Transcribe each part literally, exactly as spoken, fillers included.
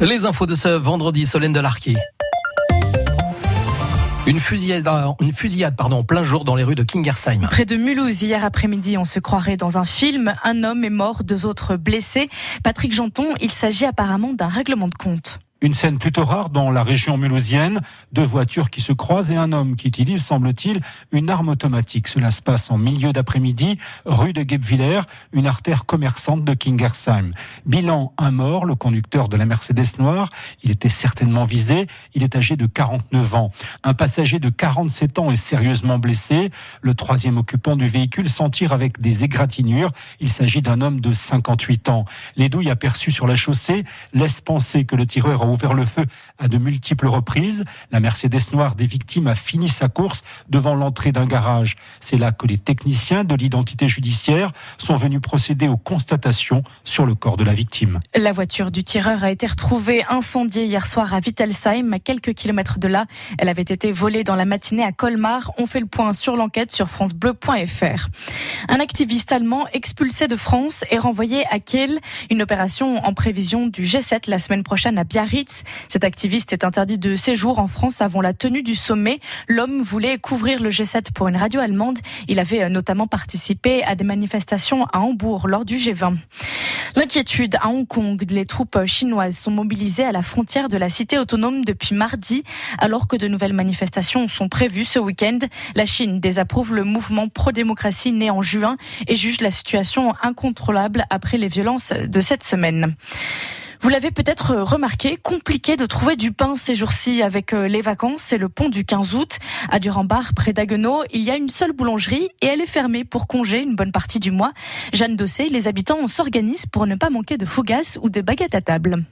Les infos de ce vendredi, Solène Delarquet. Une fusillade, une fusillade pardon, en plein jour dans les rues de Kingersheim. Près de Mulhouse, hier après-midi, on se croirait dans un film. Un homme est mort, deux autres blessés. Patrick Janton, il s'agit apparemment d'un règlement de compte. Une scène plutôt rare dans la région mulhousienne. Deux voitures qui se croisent et un homme qui utilise, semble-t-il, une arme automatique. Cela se passe en milieu d'après-midi, rue de Guebwiller, une artère commerçante de Kingersheim. Bilan, un mort, le conducteur de la Mercedes noire. Il était certainement visé. Il est âgé de quarante-neuf ans. Un passager de quarante-sept ans est sérieusement blessé. Le troisième occupant du véhicule s'en tire avec des égratignures. Il s'agit d'un homme de cinquante-huit ans. Les douilles aperçues sur la chaussée laissent penser que le tireur a ouvert le feu à de multiples reprises. La Mercedes noire des victimes a fini sa course devant l'entrée d'un garage. C'est là que les techniciens de l'identité judiciaire sont venus procéder aux constatations sur le corps de la victime. La voiture du tireur a été retrouvée incendiée hier soir à Wittelsheim, à quelques kilomètres de là. Elle avait été volée dans la matinée à Colmar. On fait le point sur l'enquête sur francebleu point f r. Un activiste allemand expulsé de France est renvoyé à Kiel. Une opération en prévision du G sept la semaine prochaine à Biarritz. Cet activiste est interdit de séjour en France avant la tenue du sommet. L'homme voulait couvrir le G sept pour une radio allemande. Il avait notamment participé à des manifestations à Hambourg lors du G vingt. L'inquiétude à Hong Kong. Les troupes chinoises sont mobilisées à la frontière de la cité autonome depuis mardi, alors que de nouvelles manifestations sont prévues ce week-end. La Chine désapprouve le mouvement pro-démocratie né en juin et juge la situation incontrôlable après les violences de cette semaine. Vous l'avez peut-être remarqué, compliqué de trouver du pain ces jours-ci avec les vacances. C'est le pont du quinze août. À Durand-Barre, près d'Haguenau, il y a une seule boulangerie et elle est fermée pour congé une bonne partie du mois. Jeanne Dossé, les habitants s'organisent pour ne pas manquer de fougasses ou de baguettes à table.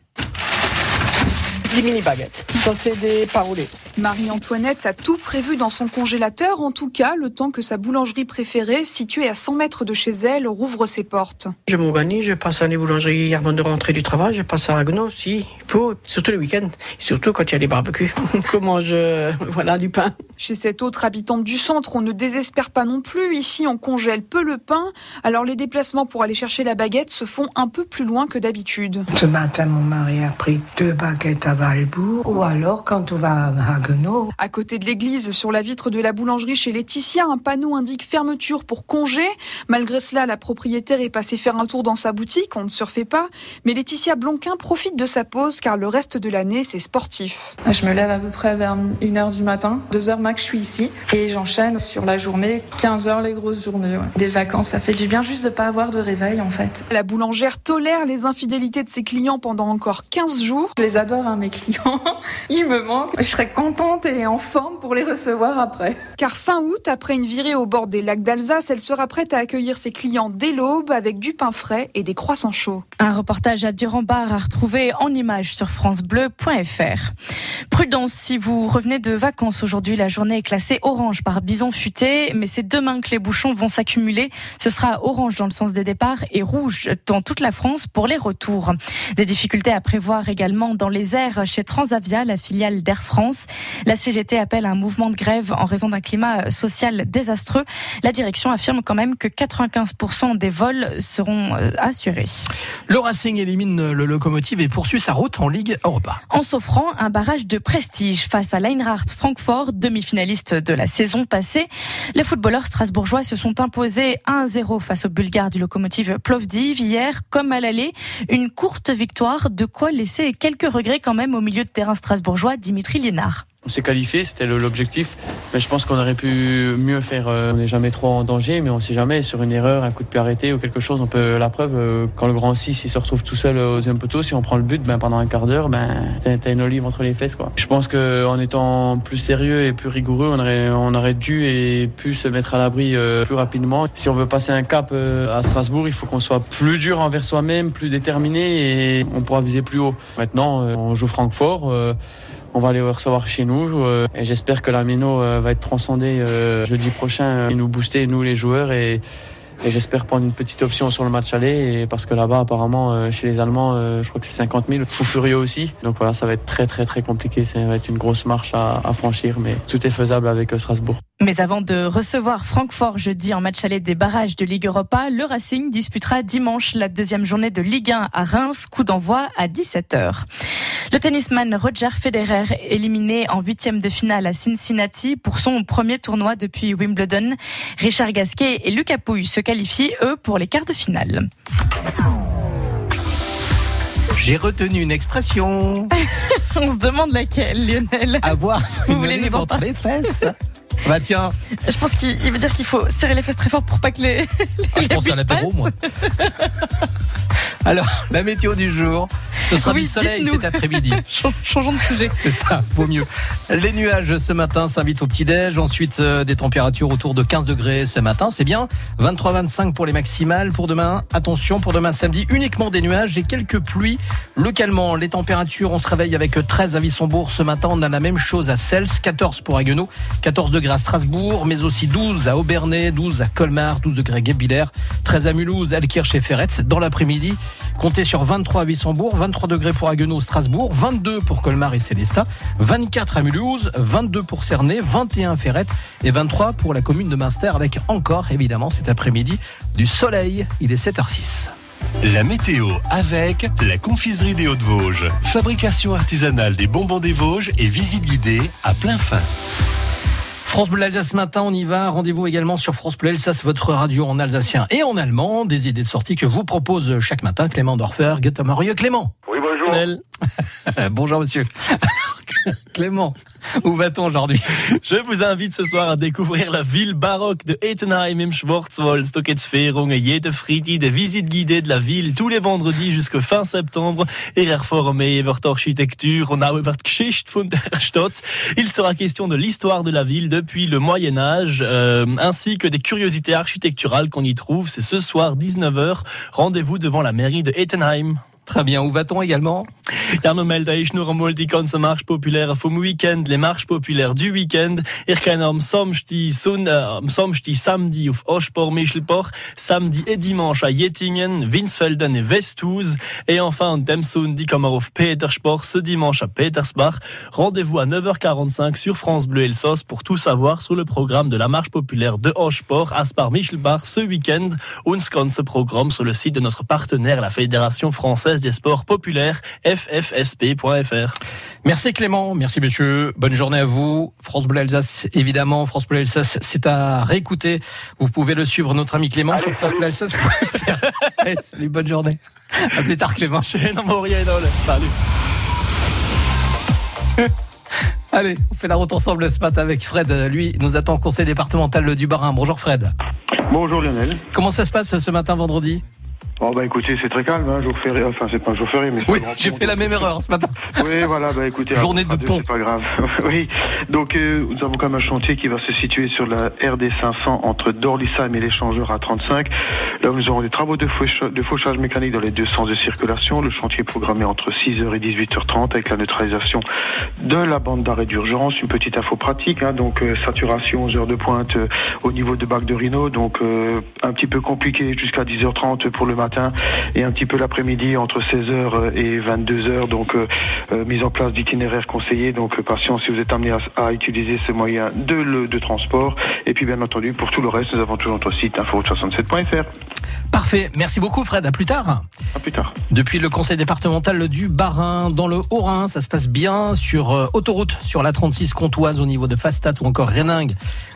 Des mini-baguettes. Ça, c'est des parolés. Marie-Antoinette a tout prévu dans son congélateur, en tout cas le temps que sa boulangerie préférée, située à cent mètres de chez elle, rouvre ses portes. Je m'organise, je passe à les boulangeries avant de rentrer du travail, je passe à Haguenau si il faut, surtout le week-end, surtout quand il y a les barbecues. Comment je... voilà, du pain. Chez cette autre habitante du centre, on ne désespère pas non plus. Ici, on congèle peu le pain, alors les déplacements pour aller chercher la baguette se font un peu plus loin que d'habitude. Ce matin, mon mari a pris deux baguettes à Valbourg, ou alors quand on va à Haguenau. À côté de l'église, sur la vitre de la boulangerie chez Laetitia, un panneau indique fermeture pour congé. Malgré cela, la propriétaire est passée faire un tour dans sa boutique, on ne se refait pas. Mais Laetitia Blonquin profite de sa pause car le reste de l'année, c'est sportif. Je me lève à peu près vers une heure du matin, deux heures max, je suis ici. Et j'enchaîne sur la journée, quinze heures les grosses journées. Ouais. Des vacances, ça fait du bien juste de pas avoir de réveil en fait. La boulangère tolère les infidélités de ses clients pendant encore quinze jours. Je les adore, hein, mes clients. Ils me manquent. Je serais contente et en forme pour les recevoir après. Car fin août, après une virée au bord des lacs d'Alsace, elle sera prête à accueillir ses clients dès l'aube avec du pain frais et des croissants chauds. Un reportage à Durand-Barre à retrouver en images sur francebleu point f r. Prudence si vous revenez de vacances aujourd'hui. La journée est classée orange par Bison Futé, mais c'est demain que les bouchons vont s'accumuler. Ce sera orange dans le sens des départs et rouge dans toute la France pour les retours. Des difficultés à prévoir également dans les airs chez Transavia, la filiale d'Air France. La C G T appelle à un mouvement de grève en raison d'un climat social désastreux. La direction affirme quand même que quatre-vingt-quinze pour cent des vols seront assurés. Le Racing élimine le Lokomotiv et poursuit sa route en Ligue Europa. En s'offrant un barrage de prestige face à l'Eintracht Francfort, demi-finaliste de la saison passée. Les footballeurs strasbourgeois se sont imposés un à zéro face aux Bulgares du Lokomotiv Plovdiv hier, comme à l'aller. Une courte victoire, de quoi laisser quelques regrets quand même au milieu de terrain strasbourgeois, Dimitri Liénard. On s'est qualifié, c'était l'objectif, mais je pense qu'on aurait pu mieux faire. On n'est jamais trop en danger, mais on ne sait jamais. Sur une erreur, un coup de pied arrêté ou quelque chose, on peut. La preuve, quand le grand six il se retrouve tout seul au deuxième poteau, si on prend le but, ben, pendant un quart d'heure, ben, t'as une olive entre les fesses, quoi. Je pense qu'en étant plus sérieux et plus rigoureux, on aurait, on aurait dû et pu se mettre à l'abri euh, plus rapidement. Si on veut passer un cap euh, à Strasbourg, il faut qu'on soit plus dur envers soi-même, plus déterminé et on pourra viser plus haut. Maintenant, euh, on joue Francfort. Euh, On va aller recevoir chez nous euh, et j'espère que la méno euh, va être transcendée euh, jeudi prochain euh, et nous booster, nous les joueurs, et, et j'espère prendre une petite option sur le match aller et parce que là-bas apparemment euh, chez les Allemands euh, je crois que c'est cinquante mille, fou furieux aussi, donc voilà, ça va être très très très compliqué, ça va être une grosse marche à, à franchir, mais tout est faisable avec euh, Strasbourg. Mais avant de recevoir Francfort jeudi en match aller des barrages de Ligue Europa, le Racing disputera dimanche la deuxième journée de Ligue un à Reims, coup d'envoi à dix-sept heures. Le tennisman Roger Federer, éliminé en huitième de finale à Cincinnati pour son premier tournoi depuis Wimbledon. Richard Gasquet et Lucas Pouille se qualifient, eux, pour les quarts de finale. J'ai retenu une expression. On se demande laquelle, Lionel. Avoir Vous une voulez nous olive en entre parler les fesses. Bah tiens. Je pense qu'il il veut dire qu'il faut serrer les fesses très fort pour pas que les, les Ah, je pense à l'apéro, moi. Alors, la météo du jour, ce sera Oui, du soleil dites-nous. cet après-midi. Ch- Changeons de sujet. C'est ça, vaut mieux. Les nuages ce matin s'invitent au petit-déj. Ensuite, euh, des températures autour de quinze degrés ce matin, c'est bien. vingt-trois à vingt-cinq pour les maximales. Pour demain, attention, pour demain samedi, uniquement des nuages et quelques pluies. Localement, les températures, on se réveille avec treize à Wissembourg ce matin. On a la même chose à Cels, quatorze pour Haguenau, quatorze degrés à Strasbourg, mais aussi douze à Obernai, douze à Colmar, douze degrés à Guebwiller, treize à Mulhouse, Alkirch et Ferret. Dans l'après-midi, comptez sur vingt-trois à Wissembourg, vingt-trois degrés pour Haguenau, Strasbourg, vingt-deux pour Colmar et Célestat, vingt-quatre à Mulhouse, vingt-deux pour Cernay, vingt et un à Ferret et vingt-trois pour la commune de Münster avec encore évidemment cet après-midi du soleil. Il est sept heures six. La météo avec la confiserie des Hauts-de-Vosges. Fabrication artisanale des bonbons des Vosges et visite guidée à plein fin. France Bleu Alsace ce matin, on y va. Rendez-vous également sur France Bleu Alsace, votre radio en alsacien et en allemand. Des idées de sortie que vous propose chaque matin Clément Dorfer. Guten Morgen, Clément. Oui, bonjour. Bonjour monsieur. Clément, où va-t-on aujourd'hui? Je vous invite ce soir à découvrir la ville baroque de Ettenheim im Schwarzwald. Stocketsferung, jede Freitag, des visites guidées de la ville tous les vendredis jusqu'à fin septembre. Et reformé über l'architecture und auch über die Geschichte von der Stadt. Il sera question de l'histoire de la ville depuis le Moyen-Âge, euh, ainsi que des curiosités architecturales qu'on y trouve. C'est ce soir, dix-neuf heures. Rendez-vous devant la mairie de Ettenheim. Très bien, où va-t-on également? Ja, no melde ich nur einmal die ganze Marche populaire vom Weekend, les marches populaires du Weekend. Ich kann am Samstag, Sonn, äh, am Samstag, Samedi auf Ospor, Michelbach, samedi et dimanche à Jettingen, Winsfelden et Westhus. Et enfin, an dem Sonntag kann man auf Petersport, ce dimanche à Petersbach. Rendez-vous à neuf heures quarante-cinq sur France Bleu Elsass pour tout savoir sur le programme de la marche populaire de Ospor, Aspar Michelbach ce week-end. Und ce ganze programme sur le site de notre partenaire, la Fédération Française des Sports Populaires, f f s p point f r. Merci Clément, merci monsieur, bonne journée à vous. France Bleu Alsace, évidemment, France Bleu Alsace, c'est à réécouter. Vous pouvez le suivre, notre ami Clément, Allez, sur France Bleu Alsace. Allez, salut, bonne journée. À plus tard Clément. Salut. Allez, on fait la route ensemble ce matin avec Fred. Lui, nous attend au conseil départemental du Bas-Rhin. Bonjour Fred. Bonjour Lionel. Comment ça se passe ce matin vendredi? Oh bah écoutez, c'est très calme, hein, jour férié, enfin c'est pas un jour férié, mais c'est Oui, un grand j'ai pont, fait la donc, même erreur ce matin. Oui, voilà, bah écoutez, Journée de radio, pont. c'est pas grave. Oui, donc euh, nous avons quand même un chantier qui va se situer sur la R D cinq cents entre Dorlisheim et l'échangeur à trente-cinq. Là où nous aurons des travaux de, faucha- de fauchage mécanique dans les deux sens de circulation. Le chantier est programmé entre six heures et dix-huit heures trente avec la neutralisation de la bande d'arrêt d'urgence. Une petite info pratique, hein, donc euh, saturation aux heures de pointe euh, au niveau de Bac de Rhino, donc euh, un petit peu compliqué jusqu'à dix heures trente pour le matin et un petit peu l'après-midi entre seize heures et vingt-deux heures, donc euh, euh, mise en place d'itinéraires conseillés, donc euh, patience si vous êtes amené à, à utiliser ce moyen de, le, de transport. Et puis bien entendu, pour tout le reste, nous avons toujours notre site info soixante-sept point f r. Parfait, merci beaucoup Fred, à plus tard. À plus tard. Depuis le conseil départemental du Bas-Rhin, dans le Haut-Rhin, ça se passe bien sur euh, autoroute, sur la trente-six Comtoise au niveau de Fastat ou encore Réningue.